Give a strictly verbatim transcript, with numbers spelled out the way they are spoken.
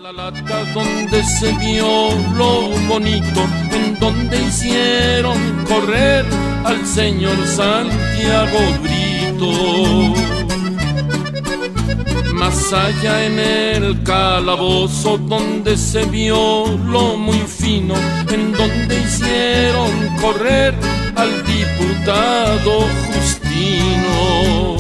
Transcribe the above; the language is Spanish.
la lata donde se vio lo bonito, en donde hicieron correr al señor Santiago Brito. Más allá en el calabozo donde se vio lo muy fino, en donde hicieron correr al diputado Justino.